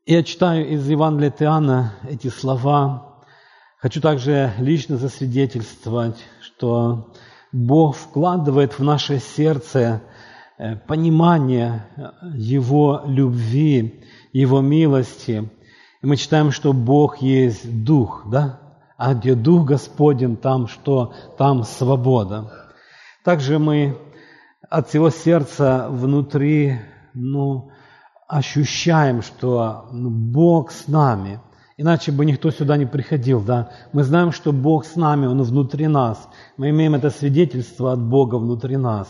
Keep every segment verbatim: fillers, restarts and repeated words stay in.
Я читаю из Евангелия от Иоанна эти слова. Хочу также лично засвидетельствовать, что Бог вкладывает в наше сердце понимание Его любви, Его милости. И мы читаем, что Бог есть Дух, да? А где Дух Господень, там что? Там свобода. Также мы от всего сердца внутри, ну, ощущаем, что Бог с нами. Иначе бы никто сюда не приходил, да? Мы знаем, что Бог с нами, Он внутри нас. Мы имеем это свидетельство от Бога внутри нас.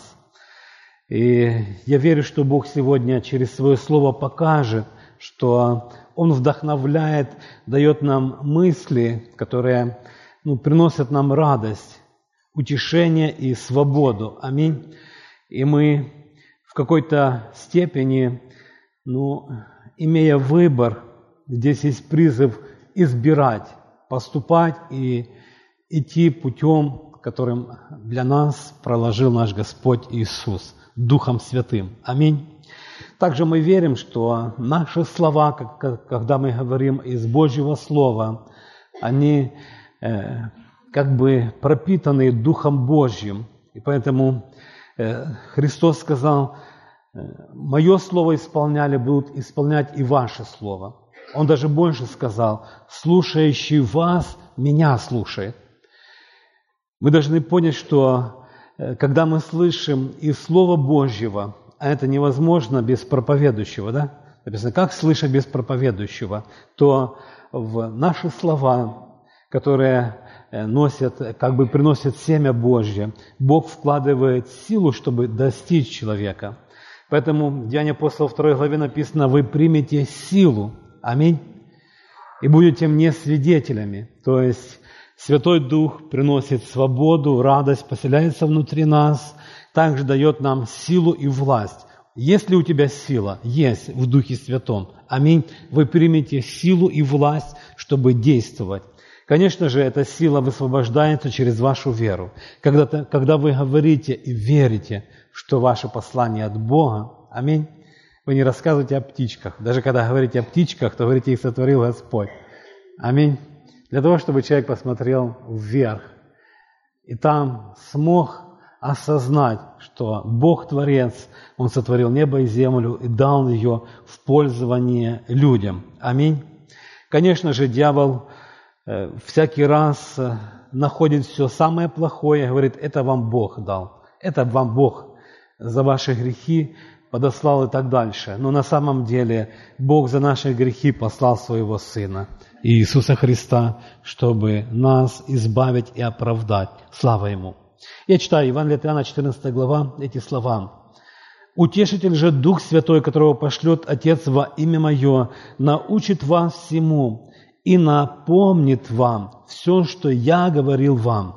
И я верю, что Бог сегодня через Свое Слово покажет, что Он вдохновляет, дает нам мысли, которые ну, приносят нам радость, утешение и свободу. Аминь. И мы в какой-то степени, ну, имея выбор, здесь есть призыв избирать, поступать и идти путем, которым для нас проложил наш Господь Иисус, Духом Святым. Аминь. Также мы верим, что наши слова, когда мы говорим из Божьего Слова, они э, как бы пропитаны Духом Божьим. И поэтому э, Христос сказал: «Мое слово исполняли, будут исполнять и ваше слово». Он даже больше сказал: «Слушающий вас, меня слушает». Мы должны понять, что когда мы слышим из Слова Божьего, а это невозможно без проповедующего, да? Написано, как слышать без проповедующего, то в наши слова, которые носят, как бы приносят семя Божье, Бог вкладывает силу, чтобы достичь человека. Поэтому в Деяниях апостолов второй главе написано: «Вы примете силу». Аминь. «И будете мне свидетелями». То есть Святой Дух приносит свободу, радость, поселяется внутри нас, также дает нам силу и власть. Есть ли у тебя сила? Есть в Духе Святом. Аминь. Вы примете силу и власть, чтобы действовать. Конечно же, эта сила высвобождается через вашу веру. Когда, когда вы говорите и верите, что ваше послание от Бога, аминь, вы не рассказываете о птичках. Даже когда говорите о птичках, то говорите: «Их сотворил Господь». Аминь. Для того, чтобы человек посмотрел вверх и там смог осознать, что Бог Творец, Он сотворил небо и землю и дал ее в пользование людям. Аминь. Конечно же, дьявол э, всякий раз э, находит все самое плохое и говорит: это вам Бог дал, это вам Бог за ваши грехи подослал и так дальше. Но на самом деле Бог за наши грехи послал Своего Сына, Иисуса Христа, чтобы нас избавить и оправдать. Слава Ему. Я читаю Евангелие от Иоанна, четырнадцатая глава, эти слова. «Утешитель же, Дух Святой, которого пошлет Отец во имя Мое, научит вас всему и напомнит вам все, что Я говорил вам».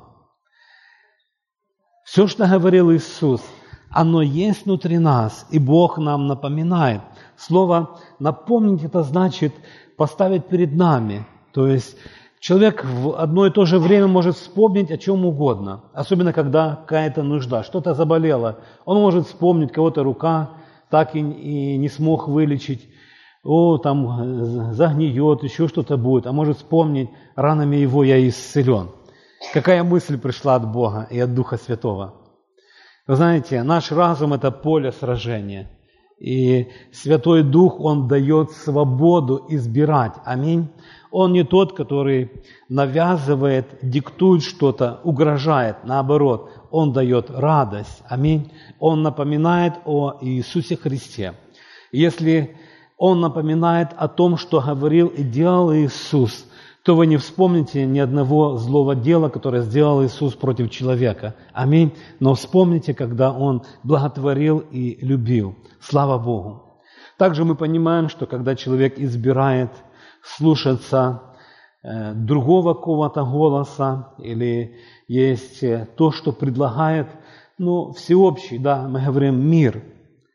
Все, что говорил Иисус, оно есть внутри нас, и Бог нам напоминает. Слово «напомнить» — это значит поставить перед нами. То есть человек в одно и то же время может вспомнить о чем угодно, особенно когда какая-то нужда, что-то заболело. Он может вспомнить, кого-то рука так и, и не смог вылечить, о, там загниет, еще что-то будет, а может вспомнить: ранами его я исцелен. Какая мысль пришла от Бога и от Духа Святого? Вы знаете, наш разум – это поле сражения. И Святой Дух, Он дает свободу избирать. Аминь. Он не тот, который навязывает, диктует что-то, угрожает. Наоборот, Он дает радость. Аминь. Он напоминает о Иисусе Христе. Если Он напоминает о том, что говорил и делал Иисус, то вы не вспомните ни одного злого дела, которое сделал Иисус против человека. Аминь. Но вспомните, когда Он благотворил и любил. Слава Богу. Также мы понимаем, что когда человек избирает слушаться э, другого какого-то голоса, или есть э, то, что предлагает, ну, всеобщий, да, мы говорим мир.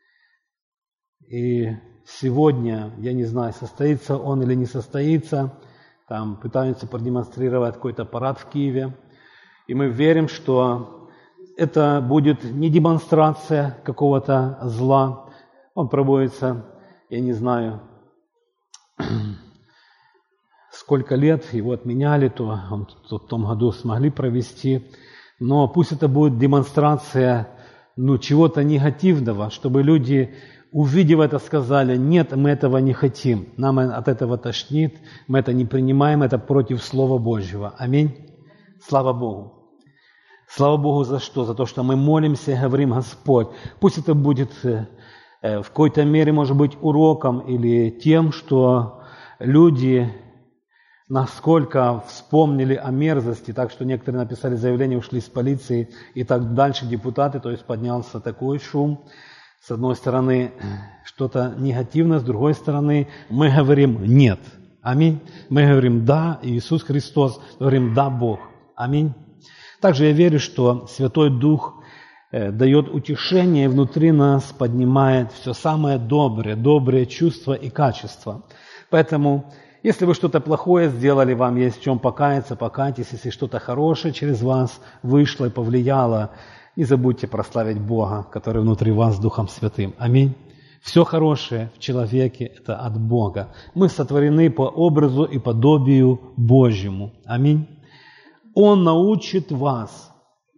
И сегодня, я не знаю, состоится он или не состоится, там пытаются продемонстрировать какой-то парад в Киеве. И мы верим, что это будет не демонстрация какого-то зла. Он проводится, я не знаю, сколько лет его отменяли, то он в том году смогли провести. Но пусть это будет демонстрация ну, чего-то негативного, чтобы люди, увидев это, сказали: нет, мы этого не хотим, нам от этого тошнит, мы это не принимаем, это против Слова Божьего. Аминь. Слава Богу. Слава Богу за что? За то, что мы молимся и говорим: Господь, пусть это будет в какой-то мере, может быть, уроком или тем, что люди насколько вспомнили о мерзости, так что некоторые написали заявление, ушли с полиции и так дальше, депутаты, то есть поднялся такой шум. С одной стороны, что-то негативное, с другой стороны, мы говорим «нет». Аминь. Мы говорим «да», Иисус Христос, говорим «да, Бог». Аминь. Также я верю, что Святой Дух э, дает утешение, и внутри нас поднимает все самое доброе, добрые чувства и качества. Поэтому, если вы что-то плохое сделали, вам есть в чем покаяться, покайтесь. Если что-то хорошее через вас вышло и повлияло, не забудьте прославить Бога, который внутри вас Духом Святым. Аминь. Все хорошее в человеке – это от Бога. Мы сотворены по образу и подобию Божьему. Аминь. Он научит вас.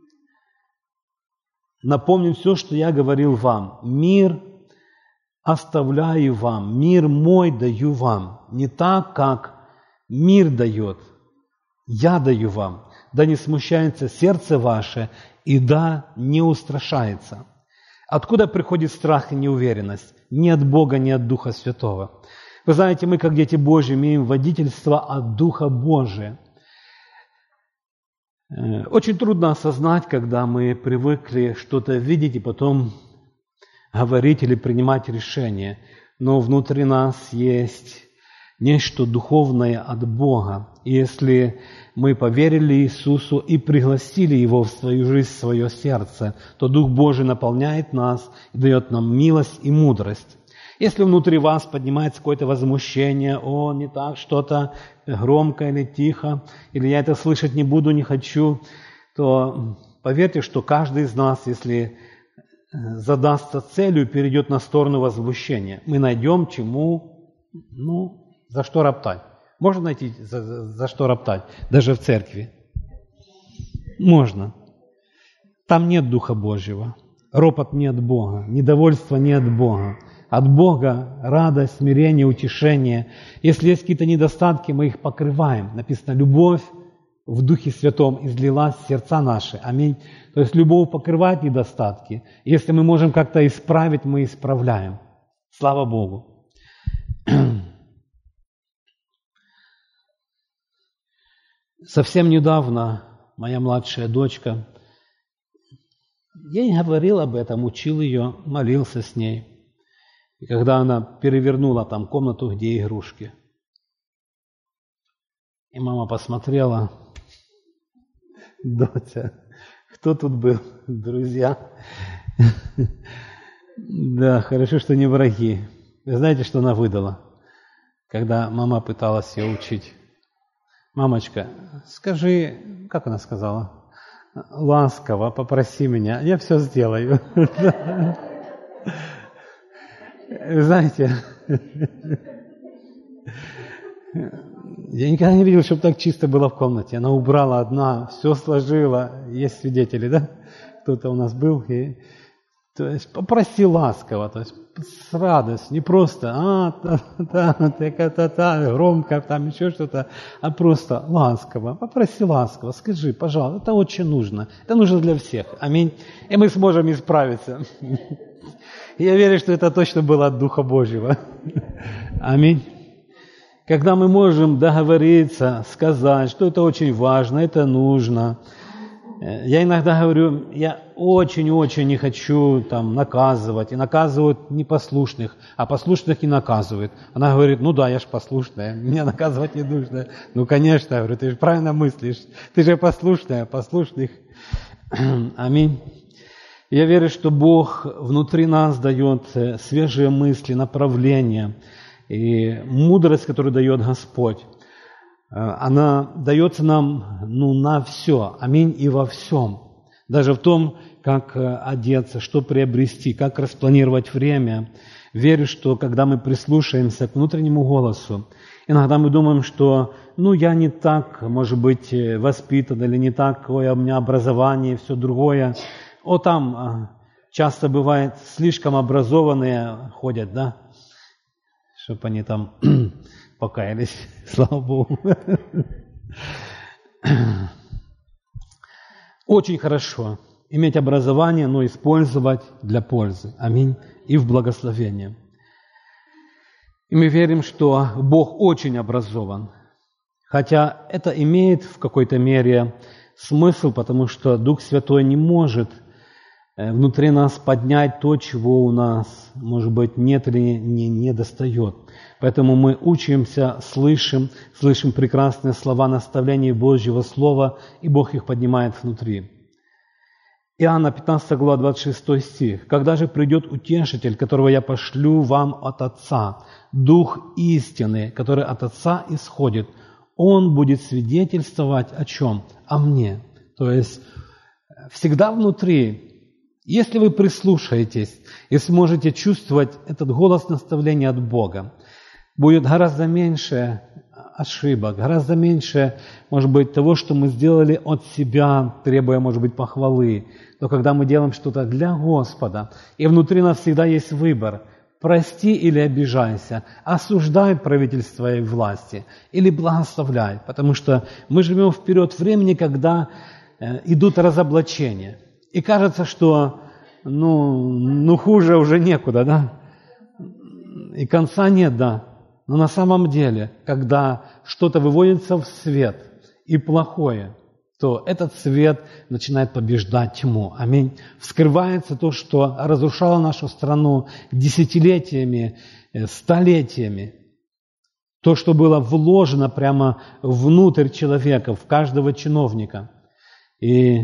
Напомню все, что я говорил вам. Мир оставляю вам, мир мой даю вам. Не так, как мир дает. Я даю вам. Да не смущается сердце ваше, и да не устрашается. Откуда приходит страх и неуверенность? Не от Бога, не от Духа Святого. Вы знаете, мы, как дети Божьи, имеем водительство от Духа Божия. Очень трудно осознать, когда мы привыкли что-то видеть и потом говорить или принимать решения. Но внутри нас есть нечто духовное от Бога. И если мы поверили Иисусу и пригласили Его в свою жизнь, в свое сердце, то Дух Божий наполняет нас и дает нам милость и мудрость. Если внутри вас поднимается какое-то возмущение, о, не так, что-то громко или тихо, или я это слышать не буду, не хочу, то поверьте, что каждый из нас, если задастся целью, перейдет на сторону возмущения. Мы найдем чему, ну, за что роптать. Можно найти за, за что роптать, даже в церкви? Можно. Там нет Духа Божьего. Ропот не от Бога, недовольство не от Бога. От Бога радость, смирение, утешение. Если есть какие-то недостатки, мы их покрываем. Написано, любовь в Духе Святом излилась в сердца наши. Аминь. То есть любовь покрывает недостатки. Если мы можем как-то исправить, мы исправляем. Слава Богу. Совсем недавно моя младшая дочка, я ей говорил об этом, учил ее, молился с ней. И когда она перевернула там комнату, где игрушки, и мама посмотрела: «Доча, кто тут был? Друзья?» Да, хорошо, что не враги. Вы знаете, что она выдала? Когда мама пыталась ее учить. «Мамочка, скажи», как она сказала? «Ласково попроси меня, я все сделаю». Вы знаете, я никогда не видел, чтобы так чисто было в комнате. Она убрала одна, все сложила. Есть свидетели, да? Кто-то у нас был. И, то есть попроси ласково, то есть с радостью, не просто а, та, та, та, та, та, громко, там еще что-то, а просто ласково. Попроси ласково, скажи, пожалуйста, это очень нужно. Это нужно для всех. Аминь. И мы сможем исправиться. Я верю, что это точно было от Духа Божьего. Аминь. Когда мы можем договориться, сказать, что это очень важно, это нужно. Я иногда говорю, я очень-очень не хочу там наказывать. И наказывают непослушных, а послушных не наказывают. Она говорит, ну да, я же послушная, меня наказывать не нужно. Ну, конечно, я говорю, ты же правильно мыслишь. Ты же послушная, послушных. Аминь. Я верю, что Бог внутри нас дает свежие мысли, направления и мудрость, которую дает Господь. Она дается нам ну, на все, аминь, и во всем. Даже в том, как одеться, что приобрести, как распланировать время. Верю, что когда мы прислушаемся к внутреннему голосу, иногда мы думаем, что ну я не так, может быть, воспитан, или не такое у меня образование, все другое. О, там часто бывает слишком образованные ходят, да, чтобы они там покаялись, слава Богу. Очень хорошо иметь образование, но использовать для пользы. Аминь. И в благословение. И мы верим, что Бог очень образован. Хотя это имеет в какой-то мере смысл, потому что Дух Святой не может внутри нас поднять то, чего у нас, может быть, нет или не, не достает. Поэтому мы учимся, слышим, слышим прекрасные слова наставления Божьего Слова, и Бог их поднимает внутри. Иоанна пятнадцатая глава, двадцать шестой стих. «Когда же придет Утешитель, которого я пошлю вам от Отца, Дух истины, который от Отца исходит, Он будет свидетельствовать о чем? О мне». То есть всегда внутри, если вы прислушаетесь и сможете чувствовать этот голос наставления от Бога, будет гораздо меньше ошибок, гораздо меньше, может быть, того, что мы сделали от себя, требуя, может быть, похвалы. Но когда мы делаем что-то для Господа, и внутри нас всегда есть выбор – прости или обижайся, осуждай правительство и власти, или благословляй, потому что мы живем в период времени, когда идут разоблачения. И кажется, что ну, ну хуже уже некуда, да? И конца нет, да. Но на самом деле, когда что-то выводится в свет и плохое, то этот свет начинает побеждать тьму. Аминь. Вскрывается то, что разрушало нашу страну десятилетиями, столетиями. То, что было вложено прямо внутрь человека, в каждого чиновника. И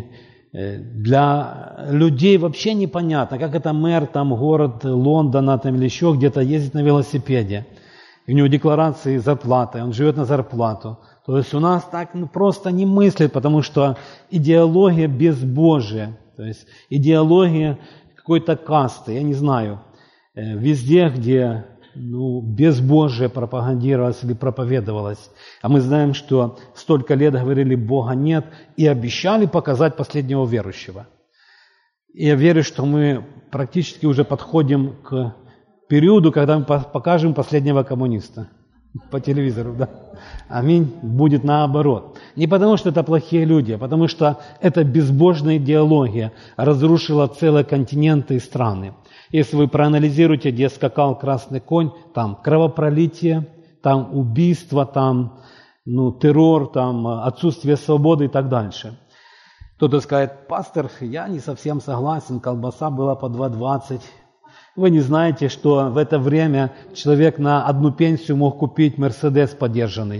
для людей вообще непонятно, как это мэр, там, город Лондона там, или еще где-то ездит на велосипеде. И у него декларации зарплаты, он живет на зарплату. То есть у нас так ну, просто не мыслит, потому что идеология безбожия, то есть идеология какой-то касты, я не знаю, везде, где ну, безбожие пропагандировалось или проповедовалось. А мы знаем, что столько лет говорили «Бога нет» и обещали показать последнего верующего. И я верю, что мы практически уже подходим к периоду, когда мы покажем последнего коммуниста по телевизору. Да? Аминь. Будет наоборот. Не потому, что это плохие люди, а потому, что эта безбожная идеология разрушила целые континенты и страны. Если вы проанализируете, где скакал красный конь, там кровопролитие, там убийство, там ну, террор, там отсутствие свободы и так дальше. Кто-то скажет: пастор, я не совсем согласен, колбаса была по два двадцать. Вы не знаете, что в это время человек на одну пенсию мог купить Мерседес подержанный.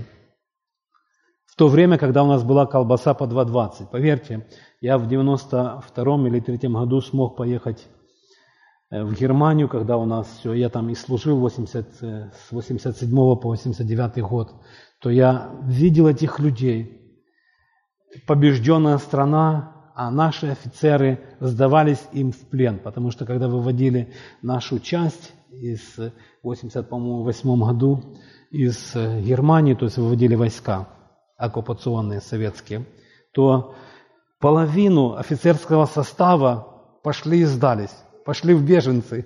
В то время, когда у нас была колбаса по два двадцать. Поверьте, я в девяносто втором или третьем году смог поехать в Германию, когда у нас все, я там и служил восемьдесят, с восемьдесят седьмого по восемьдесят девятый год, то я видел этих людей. Побежденная страна, а наши офицеры сдавались им в плен, потому что когда выводили нашу часть из восемьдесят восьмом году из Германии, то есть выводили войска оккупационные советские, то половину офицерского состава пошли и сдались. Пошли в беженцы.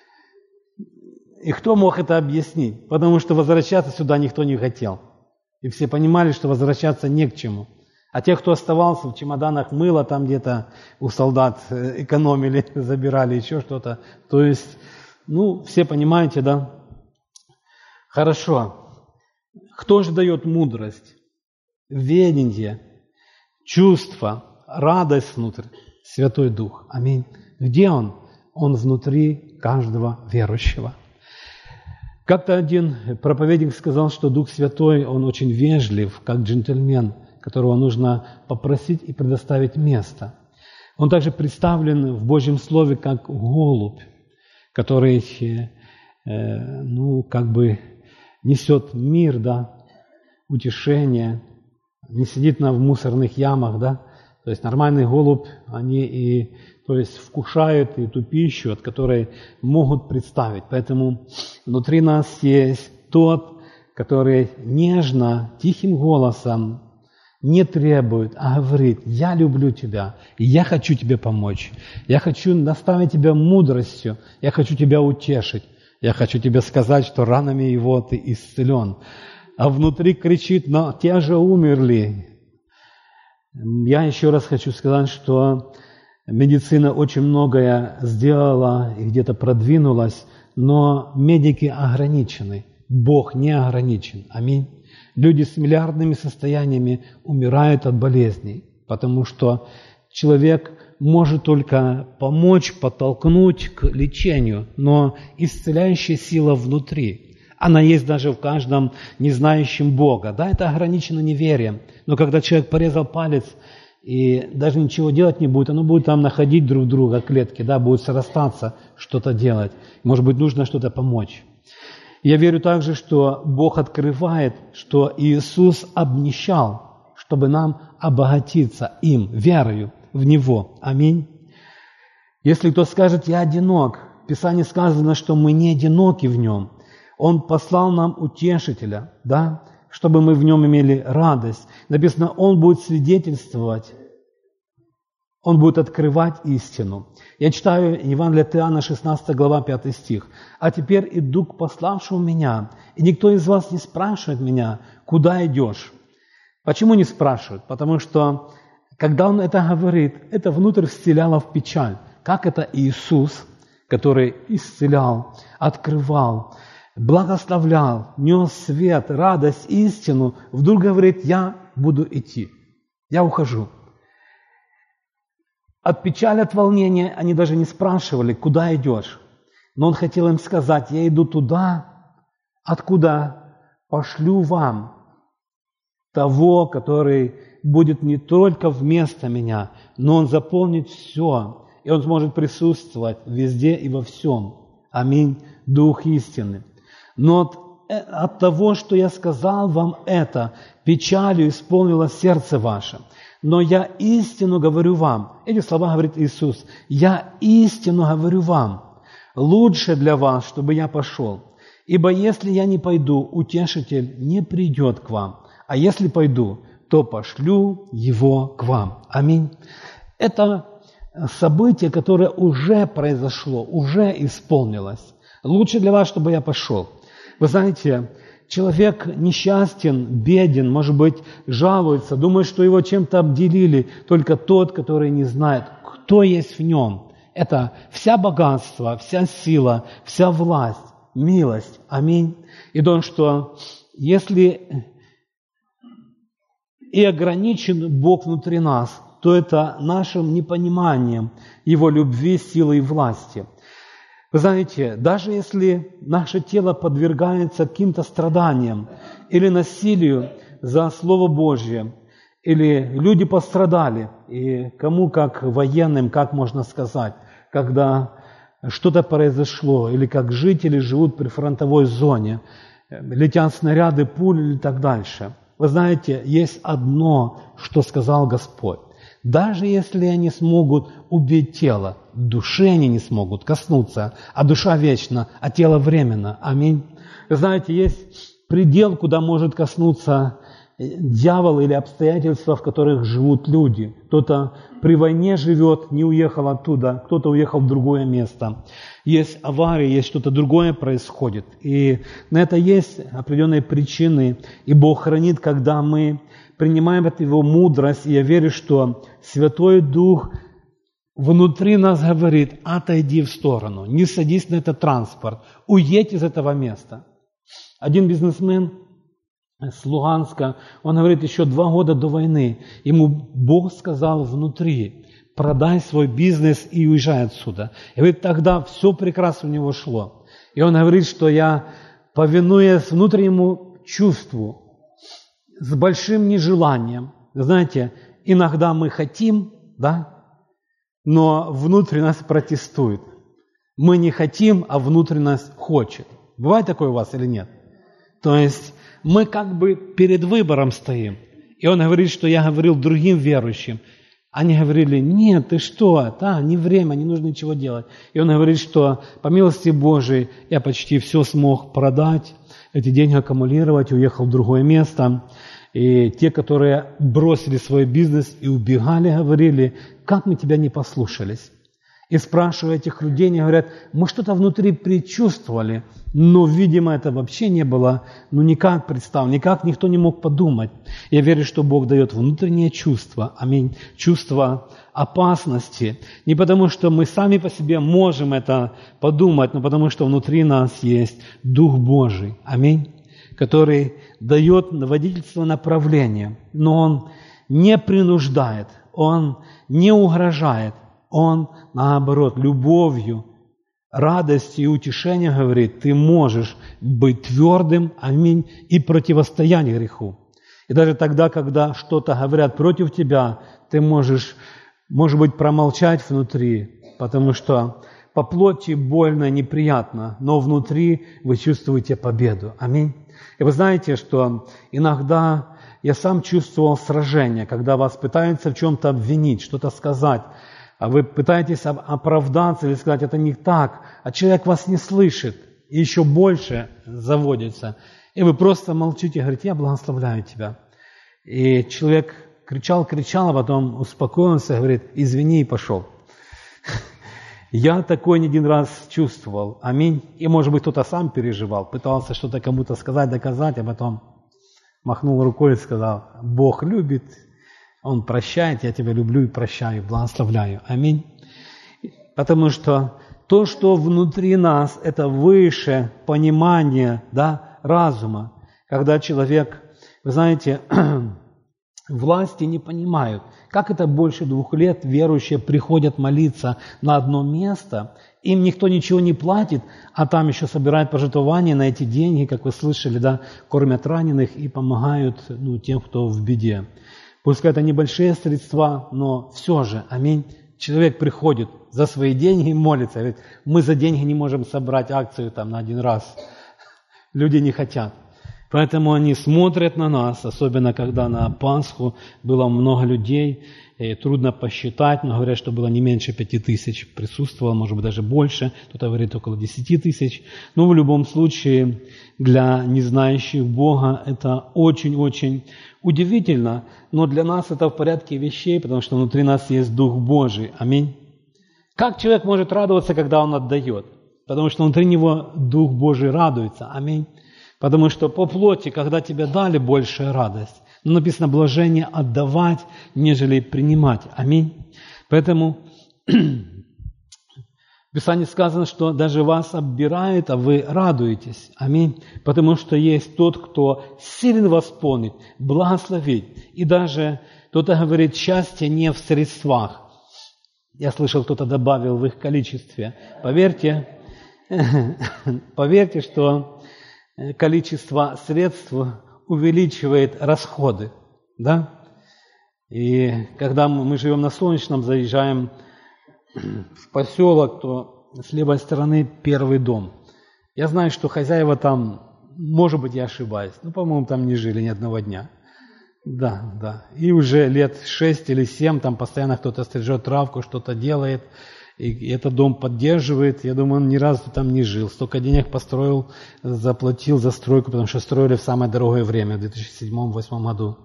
И кто мог это объяснить? Потому что возвращаться сюда никто не хотел. И все понимали, что возвращаться не к чему. А те, кто оставался в чемоданах мыла, там где-то у солдат экономили, забирали еще что-то. То есть, ну, все понимаете, да? Хорошо. Кто же дает мудрость? Ведение, чувство, радость внутрь? Святой Дух. Аминь. Где Он? Он внутри каждого верующего. Как-то один проповедник сказал, что Дух Святой, он очень вежлив, как джентльмен, которого нужно попросить и предоставить место. Он также представлен в Божьем Слове как голубь, который, э, ну, как бы несет мир, да, утешение, не сидит на, в мусорных ямах, да. То есть нормальный голубь, они и то есть вкушают и ту пищу, от которой могут представить. Поэтому внутри нас есть тот, который нежно, тихим голосом не требует, а говорит: я люблю тебя, я хочу тебе помочь, я хочу наставить тебя мудростью, я хочу тебя утешить, я хочу тебе сказать, что ранами его ты исцелен. А внутри кричит: но те же умерли. Я еще раз хочу сказать, что медицина очень многое сделала и где-то продвинулась, но медики ограничены, Бог не ограничен. Аминь. Люди с миллиардными состояниями умирают от болезней, потому что человек может только помочь, подтолкнуть к лечению, но исцеляющая сила внутри. Она есть даже в каждом не знающем Бога. Да, это ограничено неверием, но когда человек порезал палец и даже ничего делать не будет, оно будет там находить друг друга, клетки, да, будет срастаться, что-то делать. Может быть, нужно что-то помочь. Я верю также, что Бог открывает, что Иисус обнищал, чтобы нам обогатиться им, верою в Него. Аминь. Если кто скажет: я одинок, в Писании сказано, что мы не одиноки в Нем. Он послал нам утешителя, да, чтобы мы в Нем имели радость. Написано, Он будет свидетельствовать, Он будет открывать истину. Я читаю Евангелие от Иоанна, шестнадцатая глава, пятый стих. «А теперь иду к пославшему меня, и никто из вас не спрашивает меня, куда идешь». Почему не спрашивают? Потому что, когда Он это говорит, это внутрь вселяло в печаль. Как это Иисус, который исцелял, открывал, благословлял, нес свет, радость, истину, вдруг говорит: я буду идти, я ухожу. От печали, от волнения они даже не спрашивали: куда идешь? Но Он хотел им сказать: я иду туда, откуда пошлю вам того, который будет не только вместо меня, но Он заполнит все, и Он сможет присутствовать везде и во всем. Аминь. Дух истины. Но от, от того, что я сказал вам это, печалью исполнилось сердце ваше. Но я истину говорю вам. Эти слова говорит Иисус. Я истину говорю вам. Лучше для вас, чтобы я пошел. Ибо если я не пойду, утешитель не придет к вам. А если пойду, то пошлю его к вам. Аминь. Это событие, которое уже произошло, уже исполнилось. Лучше для вас, чтобы я пошел. Вы знаете, человек несчастен, беден, может быть, жалуется, думает, что его чем-то обделили. Только тот, который не знает, кто есть в нем. Это вся богатство, вся сила, вся власть, милость. Аминь. И то, что если и ограничен Бог внутри нас, то это нашим непониманием Его любви, силы и власти. Вы знаете, даже если наше тело подвергается каким-то страданиям или насилию за Слово Божье, или люди пострадали, и кому как военным, как можно сказать, когда что-то произошло, или как жители живут при фронтовой зоне, летят снаряды, пули и так дальше. Вы знаете, есть одно, что сказал Господь. Даже если они смогут убить тело, души они не смогут коснуться, а душа вечна, а тело временно. Аминь. Вы знаете, есть предел, куда может коснуться дьявол или обстоятельства, в которых живут люди. Кто-то при войне живет, не уехал оттуда, кто-то уехал в другое место. Есть аварии, есть что-то другое происходит. И на это есть определенные причины. И Бог хранит, когда мы принимаем от Его мудрость. И я верю, что Святой Дух внутри нас говорит: отойди в сторону, не садись на этот транспорт, уедь из этого места. Один бизнесмен с Луганска, он говорит, еще два года до войны, ему Бог сказал внутри: продай свой бизнес и уезжай отсюда. И говорит, тогда все прекрасно у него шло. И он говорит, что я, повинуясь внутреннему чувству, с большим нежеланием, знаете, иногда мы хотим, да, но внутри нас протестует. Мы не хотим, а внутри нас хочет. Бывает такое у вас или нет? То есть мы как бы перед выбором стоим. И он говорит, что я говорил другим верующим: Они говорили: нет, ты что, да, не время, не нужно ничего делать. И он говорит, что по милости Божией я почти все смог продать, эти деньги аккумулировать, уехал в другое место. И те, которые бросили свой бизнес и убегали, говорили: как мы тебя не послушались? И спрашивая этих людей, они говорят: мы что-то внутри предчувствовали, но, видимо, это вообще не было, ну, никак представлено, никак никто не мог подумать. Я верю, что Бог дает внутреннее чувство, аминь, чувство опасности. Не потому, что мы сами по себе можем это подумать, но потому, что внутри нас есть Дух Божий, аминь, который дает водительство направления, но Он не принуждает, Он не угрожает, Он, наоборот, любовью, радостью и утешением говорит: ты можешь быть твердым, аминь, и противостоять греху. И даже тогда, когда что-то говорят против тебя, ты можешь, может быть, промолчать внутри, потому что по плоти больно, неприятно, но внутри вы чувствуете победу. Аминь. И вы знаете, что иногда я сам чувствовал сражение, когда вас пытаются в чем-то обвинить, что-то сказать, а вы пытаетесь оправдаться или сказать: это не так, а человек вас не слышит, и еще больше заводится. И вы просто молчите и говорите: я благословляю тебя. И человек кричал, кричал, а потом успокоился и говорит: извини, и пошел. Я такой не один раз чувствовал, аминь. И, может быть, кто-то сам переживал, пытался что-то кому-то сказать, доказать, а потом махнул рукой и сказал: Бог любит, Он прощает, я тебя люблю и прощаю, благословляю. Аминь. Потому что то, что внутри нас, это выше понимания, да, разума. Когда человек, вы знаете, власти не понимают, как это больше двух лет верующие приходят молиться на одно место, им никто ничего не платит, а там еще собирают пожертвования на эти деньги, как вы слышали, да, кормят раненых и помогают, ну, тем, кто в беде. Пускай это небольшие средства, но все же, аминь, человек приходит за свои деньги и молится. Говорит: мы за деньги не можем собрать акцию там на один раз. Люди не хотят. Поэтому они смотрят на нас, особенно когда на Пасху было много людей, и трудно посчитать, но говорят, что было не меньше пяти тысяч присутствовало, может быть, даже больше, кто-то говорит около десяти тысяч. Но в любом случае, для незнающих Бога это очень-очень удивительно, но для нас это в порядке вещей, потому что внутри нас есть Дух Божий. Аминь. Как человек может радоваться, когда он отдает? Потому что внутри него Дух Божий радуется. Аминь. Потому что по плоти, когда тебе дали, большая радость. Но написано: блажение отдавать, нежели принимать. Аминь. Поэтому в Писании сказано, что даже вас оббирают, а вы радуетесь. Аминь. Потому что есть тот, кто силен восполнить, благословить. И даже кто-то говорит: счастье не в средствах. Я слышал, кто-то добавил в их количестве. Поверьте, поверьте, что количество средств увеличивает расходы, да? И когда мы, мы живем на Солнечном, заезжаем в поселок, то с левой стороны первый дом. Я знаю, что хозяева там, может быть, я ошибаюсь, но, по-моему, там не жили ни одного дня. Да, да. И уже лет шесть или семь там постоянно кто-то стрижет травку, что-то делает. И этот дом поддерживает. Я думаю, он ни разу там не жил. Столько денег построил, заплатил за стройку, потому что строили в самое дорогое время, в две тысячи седьмом — две тысячи восьмом году.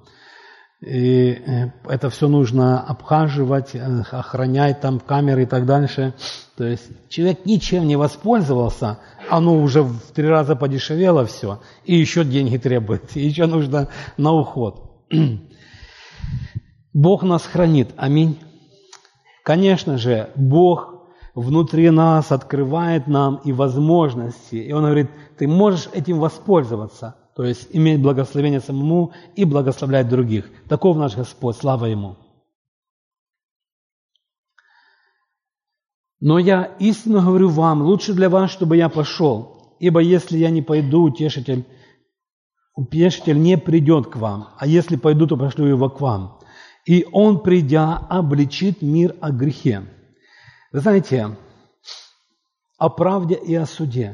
И это все нужно обхаживать, охранять, там камеры и так дальше. То есть человек ничем не воспользовался, оно уже в три раза подешевело все, и еще деньги требует, и еще нужно на уход. Бог нас хранит. Аминь. Конечно же, Бог внутри нас открывает нам и возможности. И Он говорит: ты можешь этим воспользоваться. То есть иметь благословение самому и благословлять других. Таков наш Господь, слава Ему. Но я истинно говорю вам, лучше для вас, чтобы я пошел. Ибо если я не пойду, утешитель, утешитель не придет к вам. А если пойду, то пошлю его к вам. И он, придя, обличит мир о грехе. Вы знаете, о правде и о суде.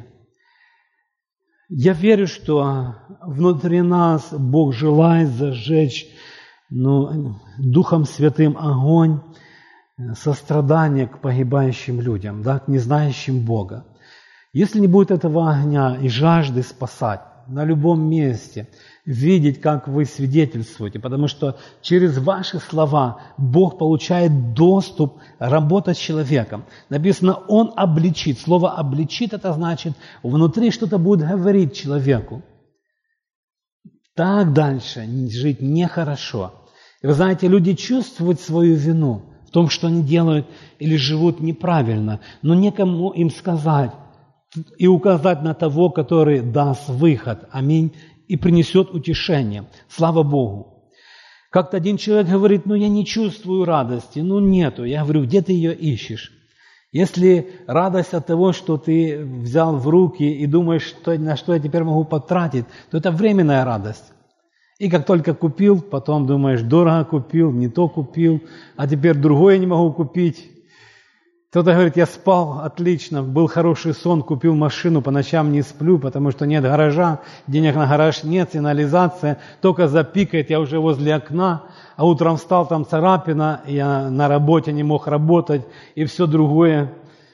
Я верю, что внутри нас Бог желает зажечь ну, Духом Святым огонь сострадания к погибающим людям, да, к незнающим Бога. Если не будет этого огня и жажды спасать на любом месте, видеть, как вы свидетельствуете, потому что через ваши слова Бог получает доступ работать с человеком. Написано, Он обличит. Слово «обличит» — это значит, внутри что-то будет говорить человеку. Так дальше жить нехорошо. И вы знаете, люди чувствуют свою вину в том, что они делают или живут неправильно, но некому им сказать и указать на того, который даст выход. Аминь. И принесет утешение. Слава Богу. Как-то один человек говорит, ну я не чувствую радости. Ну нету. Я говорю, где ты ее ищешь? Если радость от того, что ты взял в руки и думаешь, что, на что я теперь могу потратить, то это временная радость. И как только купил, потом думаешь, дорого купил, не то купил, а теперь другое не могу купить. Кто-то говорит, я спал отлично, был хороший сон, купил машину, по ночам не сплю, потому что нет гаража, денег на гараж нет, сигнализация, только запикает, я уже возле окна, а утром встал, там царапина, я на работе не мог работать, и все другое.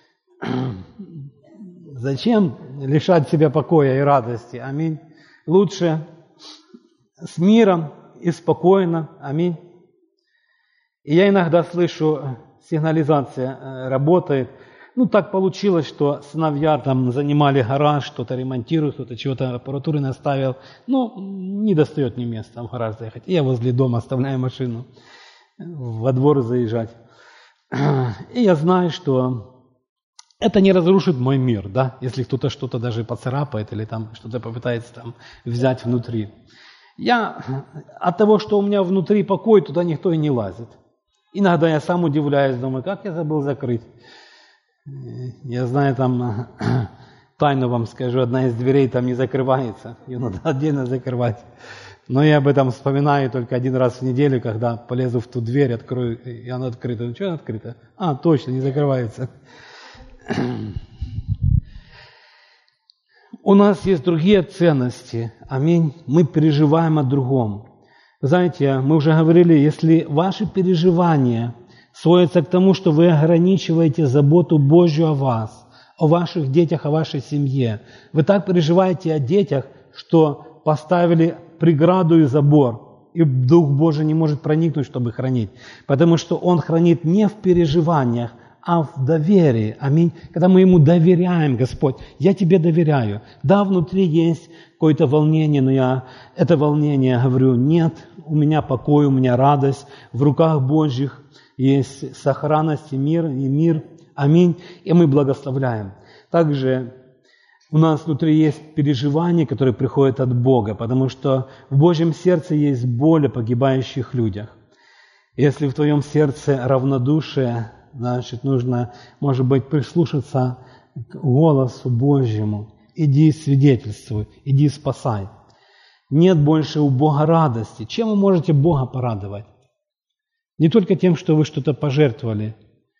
Зачем лишать себя покоя и радости? Аминь. Лучше с миром и спокойно. Аминь. И я иногда слышу, сигнализация работает. Ну, так получилось, что сыновья там занимали гараж, что-то ремонтируют, кто-то чего-то аппаратуры наставил. Ну, не достает ни места в гараж заехать. И я возле дома оставляю машину, во двор заезжать. И я знаю, что это не разрушит мой мир, да, если кто-то что-то даже поцарапает или там что-то попытается там взять внутри. Я от того, что у меня внутри покой, туда никто и не лазит. Иногда я сам удивляюсь, думаю, как я забыл закрыть. Я знаю, там, тайну вам скажу, одна из дверей там не закрывается, ее надо отдельно закрывать. Но я об этом вспоминаю только один раз в неделю, когда полезу в ту дверь, открою, и она открыта. Ну, что она открыта? А, точно, не закрывается. У нас есть другие ценности. Аминь. Мы переживаем о другом. Знаете, мы уже говорили, если ваши переживания сводятся к тому, что вы ограничиваете заботу Божью о вас, о ваших детях, о вашей семье, вы так переживаете о детях, что поставили преграду и забор, и Дух Божий не может проникнуть, чтобы хранить, потому что Он хранит не в переживаниях, а в доверии. Аминь. Когда мы Ему доверяем, Господь, я Тебе доверяю. Да, внутри есть какое-то волнение, но я это волнение говорю, нет, у меня покой, у меня радость, в руках Божьих есть сохранность и мир, и мир. Аминь. И мы благословляем. Также у нас внутри есть переживания, которые приходят от Бога, потому что в Божьем сердце есть боль о погибающих людях. Если в твоем сердце равнодушие, значит, нужно, может быть, прислушаться к голосу Божьему. Иди свидетельствуй, иди спасай. Нет больше у Бога радости. Чем вы можете Бога порадовать? Не только тем, что вы что-то пожертвовали,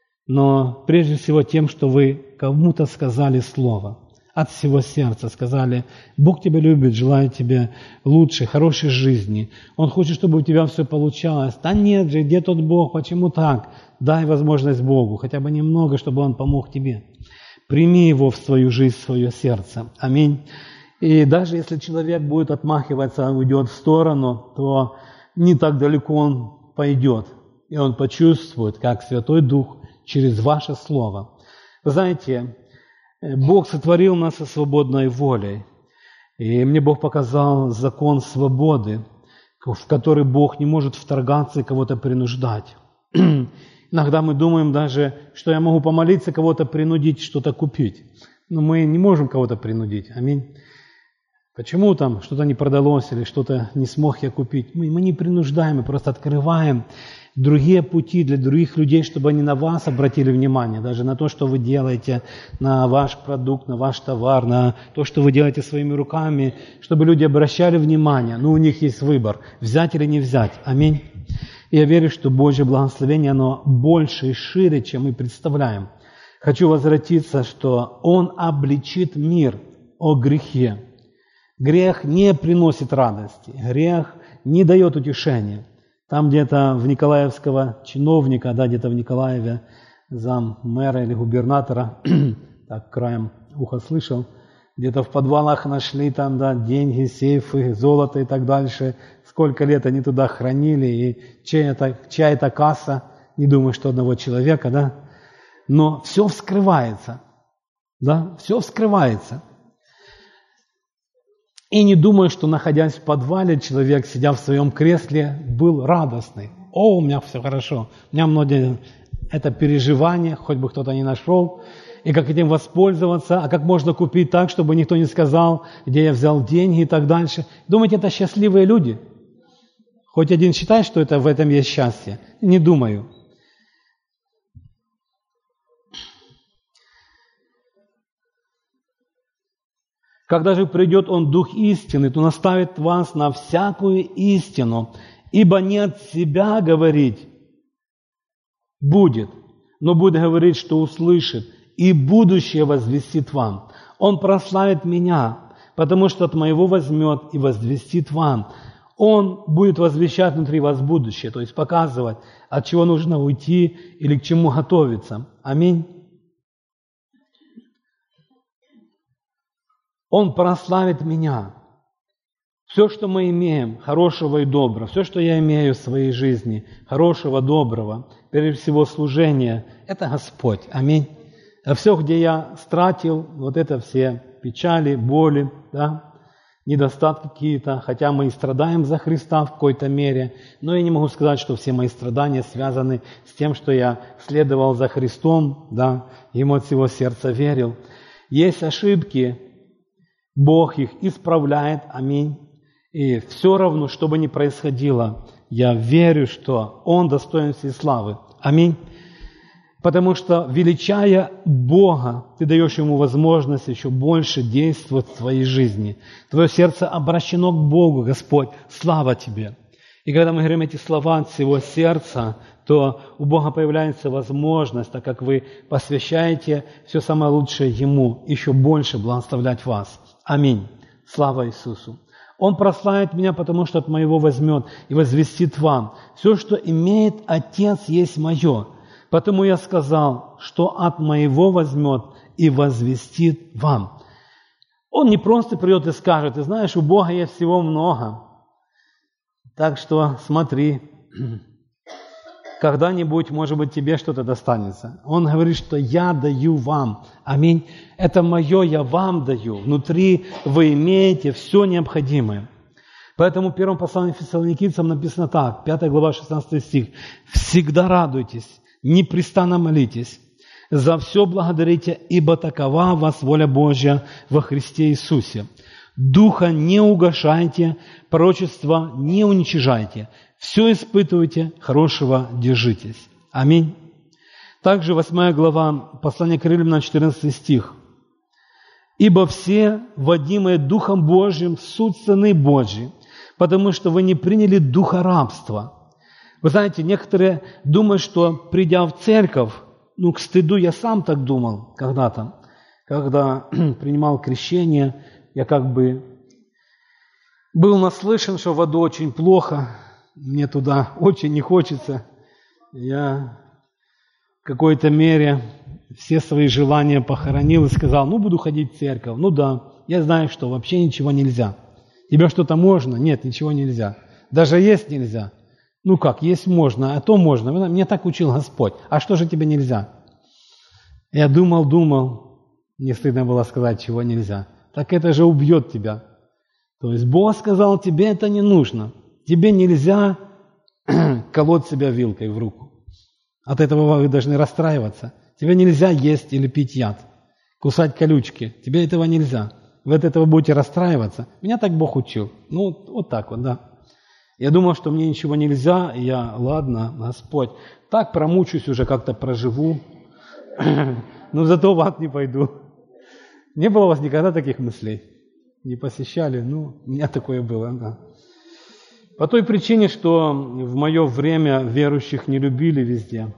но прежде всего тем, что вы кому-то сказали слово. От всего сердца сказали, Бог тебя любит, желает тебе лучшей, хорошей жизни. Он хочет, чтобы у тебя все получалось. Да нет же, где тот Бог, почему так? Дай возможность Богу, хотя бы немного, чтобы Он помог тебе. Прими Его в свою жизнь, в свое сердце. Аминь. И даже если человек будет отмахиваться, уйдет в сторону, то не так далеко он пойдет. И он почувствует, как Святой Дух через ваше слово. Вы знаете, Бог сотворил нас со свободной волей. И мне Бог показал закон свободы, в который Бог не может вторгаться и кого-то принуждать. Иногда мы думаем даже, что я могу помолиться, кого-то принудить что-то купить. Но мы не можем кого-то принудить. Аминь. Почему там что-то не продалось или что-то не смог я купить? Мы, мы не принуждаем, мы просто открываем другие пути для других людей, чтобы они на вас обратили внимание, даже на то, что вы делаете, на ваш продукт, на ваш товар, на то, что вы делаете своими руками, чтобы люди обращали внимание. Ну, у них есть выбор, взять или не взять. Аминь. И я верю, что Божье благословение, оно больше и шире, чем мы представляем. Хочу возвратиться, что Он обличит мир о грехе. Грех не приносит радости, грех не дает утешения. Там где-то в Николаевского чиновника, да, где-то в Николаеве, зам мэра или губернатора, так краем уха слышал, где-то в подвалах нашли там, да, деньги, сейфы, золото и так дальше. Сколько лет они туда хранили, и чья это, чья это касса, не думаю, что одного человека, да. Но все вскрывается, да, все вскрывается. И не думаю, что, находясь в подвале, человек, сидя в своем кресле, был радостный. О, у меня все хорошо, у меня многие, это переживание, хоть бы кто-то не нашел. И как этим воспользоваться, а как можно купить так, чтобы никто не сказал, где я взял деньги и так дальше. Думаете, это счастливые люди? Хоть один считает, что это в этом есть счастье? Не думаю. Когда же придет Он, Дух истины, то наставит вас на всякую истину, ибо не от себя говорить будет, но будет говорить, что услышит, и будущее возвестит вам. Он прославит Меня, потому что от Моего возьмет и возвестит вам. Он будет возвещать внутри вас будущее, то есть показывать, от чего нужно уйти или к чему готовиться. Аминь. Он прославит Меня. Все, что мы имеем, хорошего и доброго, все, что я имею в своей жизни, хорошего, доброго, прежде всего служения, это Господь. Аминь. А все, где я стратил, вот это все печали, боли, да, недостатки какие-то, хотя мы и страдаем за Христа в какой-то мере, но я не могу сказать, что все мои страдания связаны с тем, что я следовал за Христом, да, Ему от всего сердца верил. Есть ошибки, Бог их исправляет, аминь. И все равно, что бы ни происходило, я верю, что Он достоин всей славы. Аминь. Потому что, величая Бога, ты даешь Ему возможность еще больше действовать в твоей жизни. Твое сердце обращено к Богу, Господь, слава Тебе. И когда мы говорим эти слова от всего сердца, то у Бога появляется возможность, так как вы посвящаете все самое лучшее Ему, еще больше благословлять вас. Аминь. Слава Иисусу. Он прославит Меня, потому что от Моего возьмет и возвестит вам. Все, что имеет Отец, есть Мое. Потому я сказал, что от Моего возьмет и возвестит вам. Он не просто придет и скажет, ты знаешь, у Бога есть всего много. Так что смотри, когда-нибудь, может быть, тебе что-то достанется. Он говорит, что я даю вам. Аминь. Это мое, я вам даю. Внутри вы имеете все необходимое. Поэтому в первом послании Фессалоникийцам написано так, пятая глава, шестнадцатый стих. «Всегда радуйтесь, непрестанно молитесь, за все благодарите, ибо такова вас воля Божья во Христе Иисусе. Духа не угашайте, пророчества не уничижайте, все испытывайте, хорошего держитесь». Аминь. Также восьмая глава, послание к Римлянам, четырнадцатый стих. «Ибо все, водимые Духом Божьим, суть сыны Божьи, потому что вы не приняли духа рабства». Вы знаете, некоторые думают, что, придя в церковь, ну, к стыду я сам так думал когда-то, когда принимал крещение, я как бы был наслышан, что в аду очень плохо, мне туда очень не хочется. Я в какой-то мере все свои желания похоронил и сказал, ну, буду ходить в церковь. Ну да, я знаю, что вообще ничего нельзя. Тебе что-то можно? Нет, ничего нельзя. Даже есть нельзя. Ну как, есть можно, а то можно. Мне так учил Господь. А что же тебе нельзя? Я думал, думал, мне стыдно было сказать, чего нельзя. Так это же убьет тебя. То есть Бог сказал, тебе это не нужно. Тебе нельзя колоть себя вилкой в руку. От этого вы должны расстраиваться. Тебе нельзя есть или пить яд, кусать колючки. Тебе этого нельзя. Вы от этого будете расстраиваться. Меня так Бог учил. Ну, вот так вот, да. Я думал, что мне ничего нельзя, и я, ладно, Господь, так промучусь уже, как-то проживу, но зато в ад не пойду. Не было у вас никогда таких мыслей? Не посещали? Ну, у меня такое было, да. По той причине, что в мое время верующих не любили везде.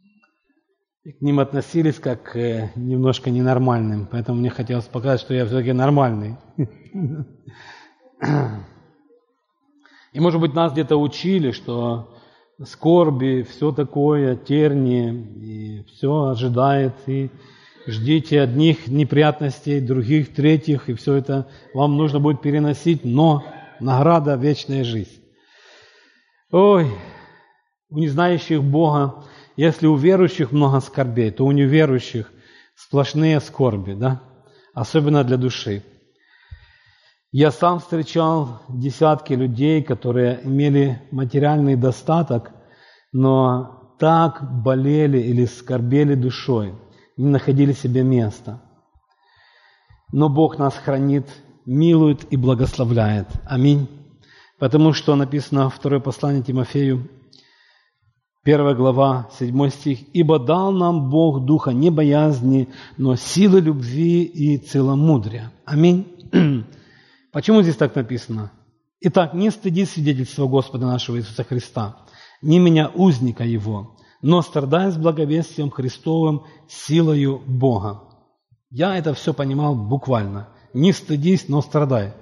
И к ним относились как к немножко ненормальным. Поэтому мне хотелось показать, что я все-таки нормальный. И, может быть, нас где-то учили, что скорби, все такое, терни, и все ожидает, и ждите одних неприятностей, других, третьих, и все это вам нужно будет переносить, но награда – вечная жизнь. Ой, у незнающих Бога, если у верующих много скорбей, то у неверующих сплошные скорби, да? Особенно для души. Я сам встречал десятки людей, которые имели материальный достаток, но так болели или скорбели душой, не находили себе места. Но Бог нас хранит, милует и благословляет. Аминь. Потому что написано во второе послание Тимофею, первая глава, седьмой стих. «Ибо дал нам Бог духа не боязни, но силы любви и целомудрия». Аминь. Почему здесь так написано? Итак, не стыди свидетельства Господа нашего Иисуса Христа, не меня узника Его, но страдай с благовестием Христовым силою Бога. Я это все понимал буквально. Не стыдись, но страдай.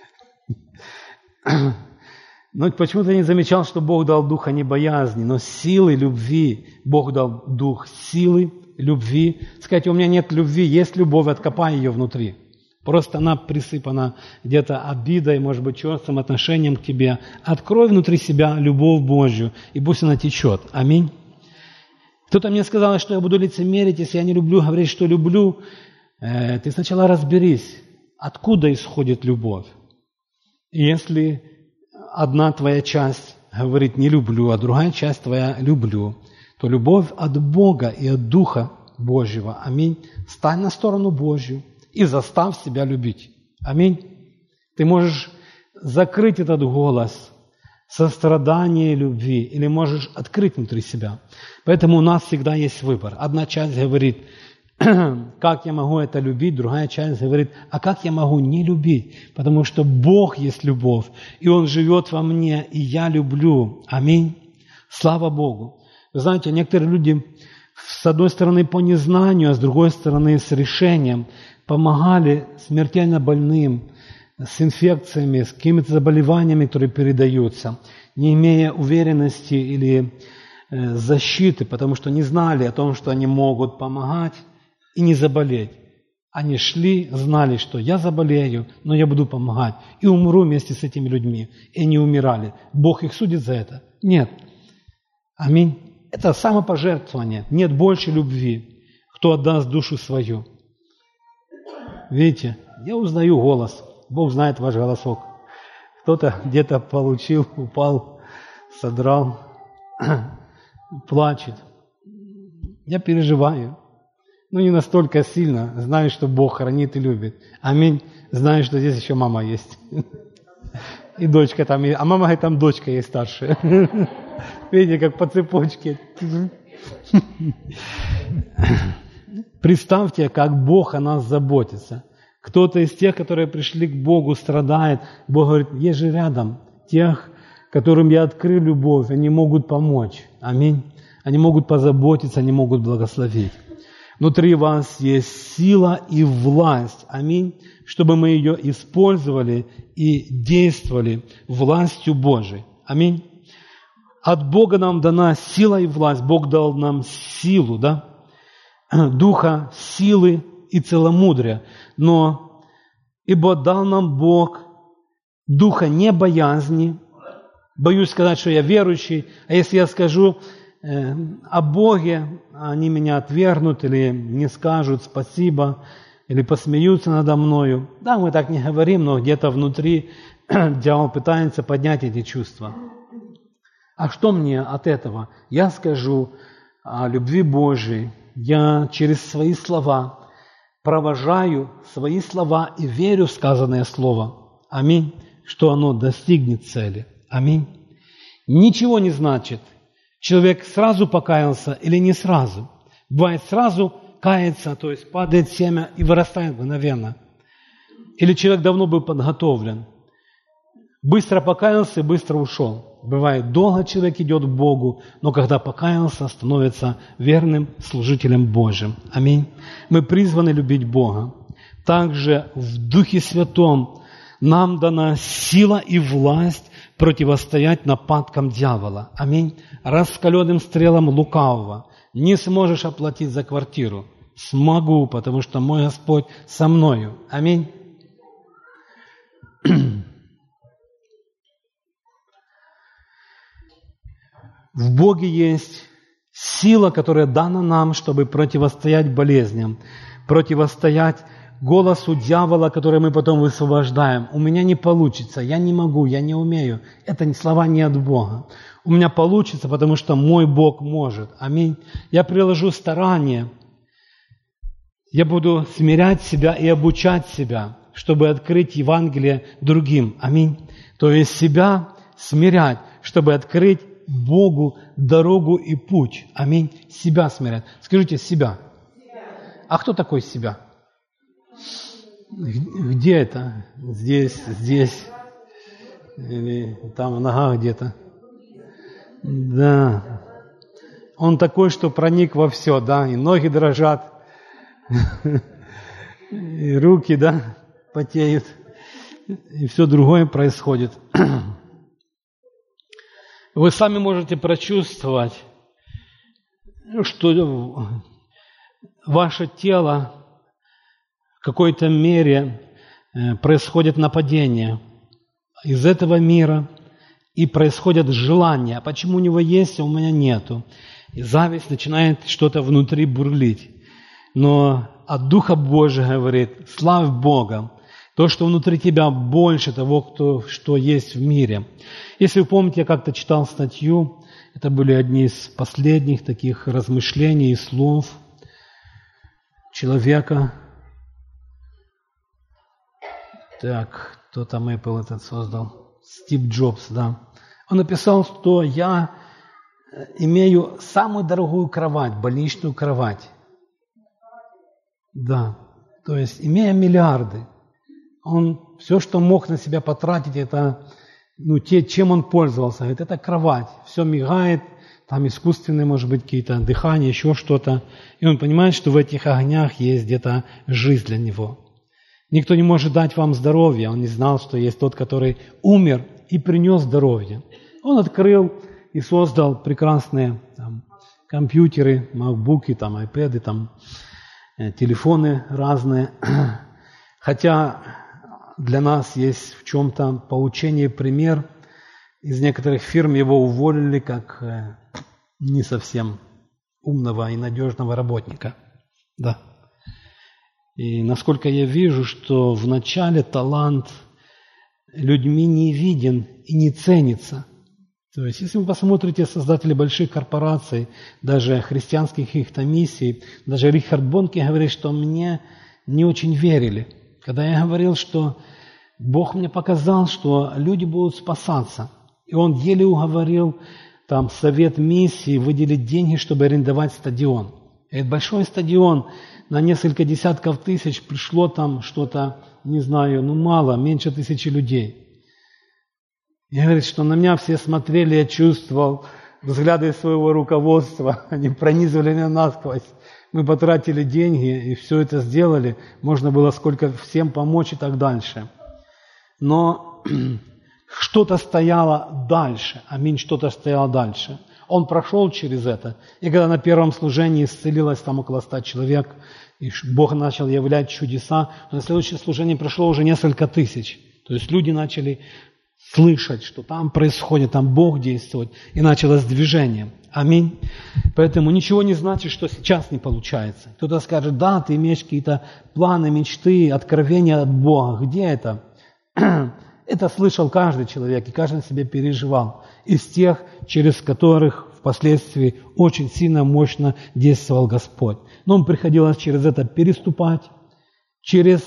Но почему-то я не замечал, что Бог дал духа не боязни, но силы любви. Бог дал дух силы, любви. Сказать, у меня нет любви, есть любовь, откопай ее внутри. Просто она присыпана где-то обидой, может быть, черствым отношением к тебе. Открой внутри себя любовь Божью, и пусть она течет. Аминь. Кто-то мне сказал, что я буду лицемерить, если я не люблю, говорить, что люблю. Э, ты сначала разберись, откуда исходит любовь. И если одна твоя часть говорит «не люблю», а другая часть твоя «люблю», то любовь от Бога и от Духа Божьего. Аминь. Стань на сторону Божью и заставь себя любить. Аминь. Ты можешь закрыть этот голос сострадания и любви, или можешь открыть внутри себя. Поэтому у нас всегда есть выбор. Одна часть говорит, как я могу это любить, другая часть говорит, а как я могу не любить? Потому что Бог есть любовь, и Он живет во мне, и я люблю. Аминь. Слава Богу. Вы знаете, некоторые люди, с одной стороны, по незнанию, а с другой стороны, с решением, помогали смертельно больным, с инфекциями, с какими-то заболеваниями, которые передаются, не имея уверенности или э, защиты, потому что не знали о том, что они могут помогать и не заболеть. Они шли, знали, что я заболею, но я буду помогать и умру вместе с этими людьми. И они умирали. Бог их судит за это? Нет. Аминь. Это самопожертвование. Нет больше любви. Кто отдаст душу свою? Видите, я узнаю голос. Бог знает ваш голосок. Кто-то где-то получил, упал, содрал, плачет. Я переживаю. Ну, не настолько сильно. Знаю, что Бог хранит и любит. Аминь. Знаю, что здесь еще мама есть. И дочка там есть. А мама говорит, там дочка есть старшая. Видите, как по цепочке. Представьте, как Бог о нас заботится. Кто-то из тех, которые пришли к Богу, страдает. Бог говорит, есть же рядом тех, которым я открыл любовь, они могут помочь. Аминь. Они могут позаботиться, они могут благословить. Внутри вас есть сила и власть. Аминь. Чтобы мы ее использовали и действовали властью Божией. Аминь. От Бога нам дана сила и власть. Бог дал нам силу, да? Духа, силы и целомудрия. Но ибо дал нам Бог духа не боязни. Боюсь сказать, что я верующий, а если я скажу э, о Боге, они меня отвергнут или не скажут спасибо, или посмеются надо мною. Да, мы так не говорим, но где-то внутри дьявол пытается поднять эти чувства. А что мне от этого? Я скажу о любви Божией. Я через свои слова провожаю свои слова и верю в сказанное слово. Аминь. Что оно достигнет цели. Аминь. Ничего не значит, человек сразу покаялся или не сразу. Бывает сразу кается, то есть падает семя и вырастает мгновенно. Или человек давно был подготовлен. Быстро покаялся и быстро ушел. Бывает, долго человек идет к Богу, но когда покаялся, становится верным служителем Божьим. Аминь. Мы призваны любить Бога. Также в Духе Святом нам дана сила и власть противостоять нападкам дьявола. Аминь. Раскаленным стрелам лукавого. Не сможешь оплатить за квартиру. Смогу, потому что мой Господь со мною. Аминь. В Боге есть сила, которая дана нам, чтобы противостоять болезням, противостоять голосу дьявола, который мы потом высвобождаем. У меня не получится, я не могу, я не умею. Это слова не от Бога. У меня получится, потому что мой Бог может. Аминь. Я приложу старания. Я буду смирять себя и обучать себя, чтобы открыть Евангелие другим. Аминь. То есть себя смирять, чтобы открыть Богу дорогу и путь. Аминь. Себя смирять. Скажите, себя. А кто такой себя? Где это? Здесь, здесь. Или там в ногах где-то. Да. Он такой, что проник во все, да. И ноги дрожат. И руки, да, потеют. И все другое происходит. Вы сами можете прочувствовать, что ваше тело в какой-то мере происходит нападение из этого мира, и происходят желания. А почему у него есть, а у меня нету? И зависть начинает что-то внутри бурлить. Но от Духа Божия говорит: славь Бога. То, что внутри тебя, больше того, кто, что есть в мире. Если вы помните, я как-то читал статью, это были одни из последних таких размышлений и слов человека. Так, кто там Apple этот создал? Стив Джобс, да. Он написал, что я имею самую дорогую кровать, больничную кровать. Да, то есть, имея миллиарды, он все, что мог на себя потратить, это, ну, те, чем он пользовался. Говорит, это кровать, все мигает, там искусственные, может быть, какие-то дыхания, еще что-то. И он понимает, что в этих огнях есть где-то жизнь для него. Никто не может дать вам здоровье. Он не знал, что есть тот, который умер и принес здоровье. Он открыл и создал прекрасные там компьютеры, макбуки, там, айпэды, там, телефоны разные. Хотя для нас есть в чем-то поучение, пример. Из некоторых фирм его уволили как не совсем умного и надежного работника. Да. И насколько я вижу, что вначале талант людьми не виден и не ценится. То есть, если вы посмотрите создатели больших корпораций, даже христианских каких-то миссий, даже Рихард Бонке говорит, что мне не очень верили. Когда я говорил, что Бог мне показал, что люди будут спасаться, и Он еле уговорил там совет миссии выделить деньги, чтобы арендовать стадион. И большой стадион на несколько десятков тысяч, пришло там что-то, не знаю, ну мало, меньше тысячи людей. Я говорю, что на меня все смотрели, я чувствовал взгляды своего руководства, они пронизывали меня насквозь. Мы потратили деньги и все это сделали, можно было сколько всем помочь и так дальше. Но что-то стояло дальше, аминь, что-то стояло дальше. Он прошел через это, и когда на первом служении исцелилось там около ста человек, и Бог начал являть чудеса, на следующее служение прошло уже несколько тысяч. То есть люди начали слышать, что там происходит, там Бог действует, и началось движение. Аминь. Поэтому ничего не значит, что сейчас не получается. Кто-то скажет, да, ты имеешь какие-то планы, мечты, откровения от Бога. Где это? Это слышал каждый человек, и каждый себе переживал. Из тех, через которых впоследствии очень сильно, мощно действовал Господь. Но им приходилось через это переступать, через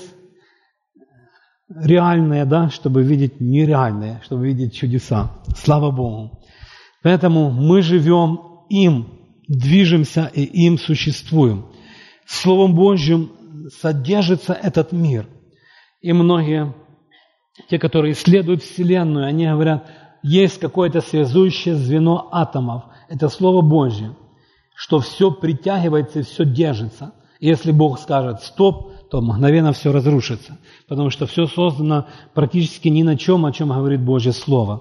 реальное, да, чтобы видеть нереальное, чтобы видеть чудеса. Слава Богу. Поэтому мы живем им, движемся и им существуем. Словом Божьим содержится этот мир. И многие, те, которые исследуют Вселенную, они говорят, есть какое-то связующее звено атомов. Это Слово Божье, что все притягивается и все держится. И если Бог скажет «стоп», то мгновенно все разрушится. Потому что все создано практически ни на чем, о чем говорит Божье Слово.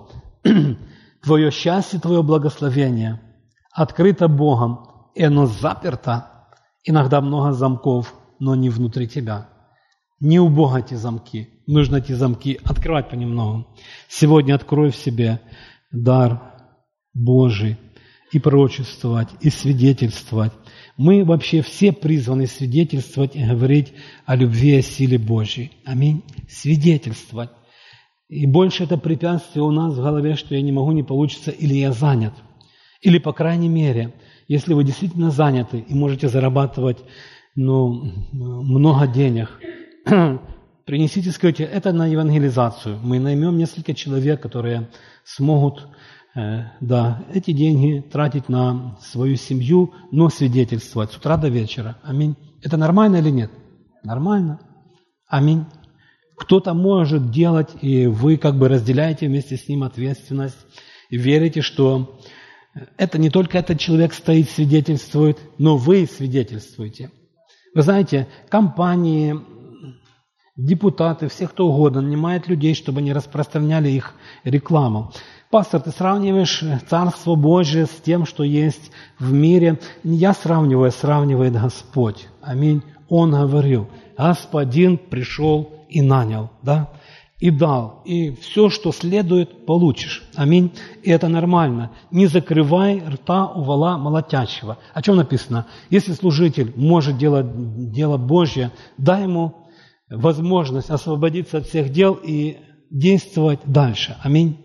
твое счастье, твое благословение открыто Богом, и оно заперто. Иногда много замков, но не внутри тебя. Не у Бога эти замки. Нужно эти замки открывать понемногу. Сегодня открой в себе дар Божий и пророчествовать, и свидетельствовать. Мы вообще все призваны свидетельствовать и говорить о любви и о силе Божьей. Аминь. Свидетельствовать. И больше это препятствие у нас в голове, что я не могу, не получится, или я занят. Или, по крайней мере, если вы действительно заняты и можете зарабатывать ну, много денег, принесите, скажите, это на евангелизацию. Мы наймем несколько человек, которые смогут э, да, эти деньги тратить на свою семью, но свидетельствовать с утра до вечера. Аминь. Это нормально или нет? Нормально. Аминь. Кто-то может делать, и вы как бы разделяете вместе с ним ответственность, и верите, что это не только этот человек стоит, свидетельствует, но вы свидетельствуете. Вы знаете, компании, депутаты, все кто угодно нанимают людей, чтобы они распространяли их рекламу. Пастор, ты сравниваешь Царство Божие с тем, что есть в мире. Не я сравниваю, сравнивает Господь. Аминь. Он говорил, Господин пришел и нанял, да, и дал. И все, что следует, получишь. Аминь. И это нормально. Не закрывай рта у вола молотящего. О чем написано? Если служитель может делать дело Божье, дай ему возможность освободиться от всех дел и действовать дальше. Аминь.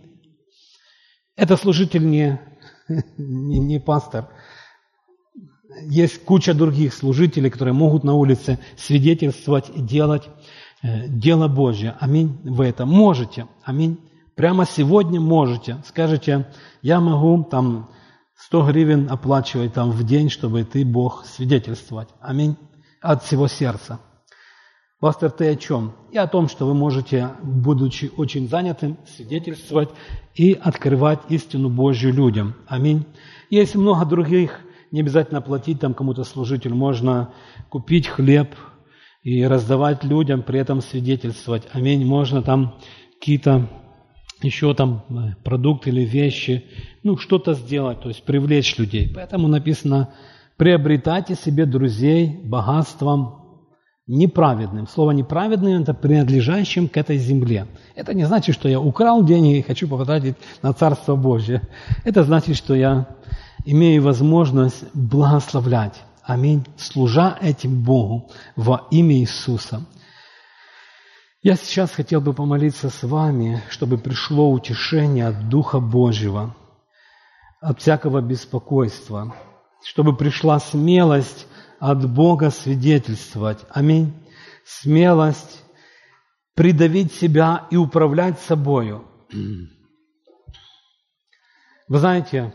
Это служитель не, не, не пастор. Есть куча других служителей, которые могут на улице свидетельствовать и делать э, дело Божье. Аминь. Вы это можете. Аминь. Прямо сегодня можете. Скажете, я могу там сто гривен оплачивать там в день, чтобы ты, Бог, свидетельствовать. Аминь. От всего сердца. Пастор, ты о чем? И о том, что вы можете, будучи очень занятым, свидетельствовать и открывать истину Божью людям. Аминь. Есть много других, не обязательно платить там кому-то служителю, можно купить хлеб и раздавать людям, при этом свидетельствовать. Аминь. Можно там какие-то еще там продукты или вещи, ну, что-то сделать, то есть привлечь людей. Поэтому написано, приобретайте себе друзей богатством неправедным. Слово неправедным – это принадлежащим к этой земле. Это не значит, что я украл деньги и хочу потратить на Царство Божье. Это значит, что я имею возможность благословлять. Аминь. Служа этим Богу во имя Иисуса. Я сейчас хотел бы помолиться с вами, чтобы пришло утешение от Духа Божьего, от всякого беспокойства, чтобы пришла смелость от Бога свидетельствовать. Аминь. Смелость придавить себя и управлять собою. Вы знаете,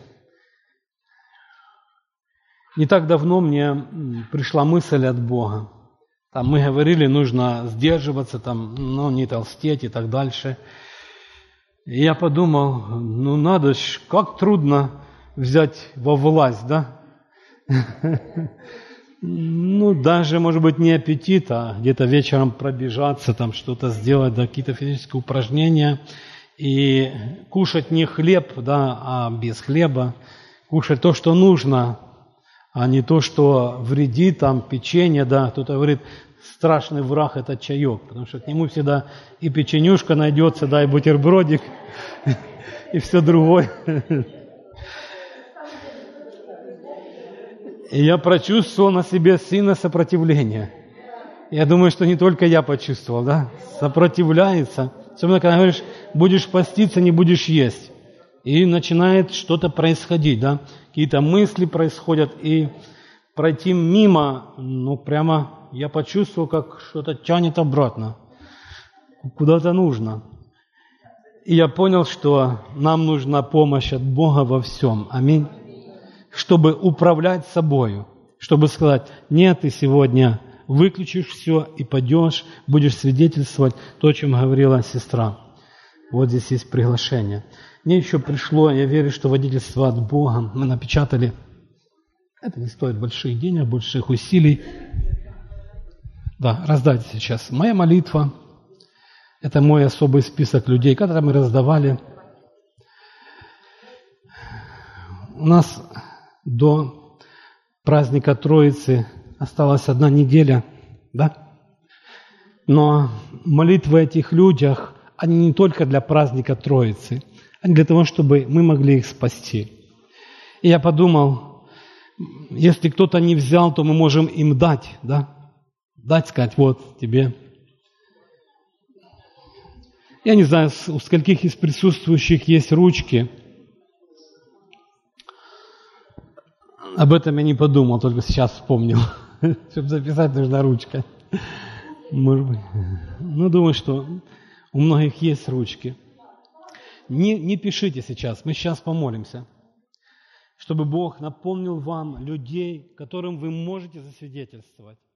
не так давно мне пришла мысль от Бога. Там мы говорили, нужно сдерживаться, там, ну, не толстеть и так дальше. И я подумал, ну надо ж, как трудно взять во власть, да? Ну, даже, может быть, не аппетит, а где-то вечером пробежаться, там что-то сделать, да, какие-то физические упражнения. И кушать не хлеб, да, а без хлеба. Кушать то, что нужно, а не то, что вредит, там, печенье, да. Кто-то говорит, страшный враг – это чаек, потому что к нему всегда и печенюшка найдется, да, и бутербродик, и все другое. И я прочувствовал на себе сильное сопротивление. Я думаю, что не только я почувствовал, да, сопротивляется. Особенно, когда говоришь, будешь поститься, не будешь есть. И начинает что-то происходить, да, какие-то мысли происходят, и пройти мимо, ну, прямо я почувствовал, как что-то тянет обратно, куда-то нужно. И я понял, что нам нужна помощь от Бога во всем. Аминь. Чтобы управлять собою, чтобы сказать, нет, ты сегодня выключишь все и пойдешь, будешь свидетельствовать то, о чем говорила сестра. Вот здесь есть приглашение. Мне еще пришло, я верю, что водительство от Бога. Мы напечатали. Это не стоит больших денег, больших усилий. Да, раздайте сейчас. Моя молитва. Это мой особый список людей, которые мы раздавали. У нас до праздника Троицы осталась одна неделя, да? Но молитвы о этих людях, они не только для праздника Троицы, они для того, чтобы мы могли их спасти. И я подумал, если кто-то не взял, то мы можем им дать, да? Дать, сказать, вот тебе. Я не знаю, у скольких из присутствующих есть ручки. Об этом я не подумал, только сейчас вспомнил. Чтобы записать, нужна ручка. Может быть. Ну, думаю, что у многих есть ручки. Не, не пишите сейчас, мы сейчас помолимся, чтобы Бог напомнил вам людей, которым вы можете засвидетельствовать.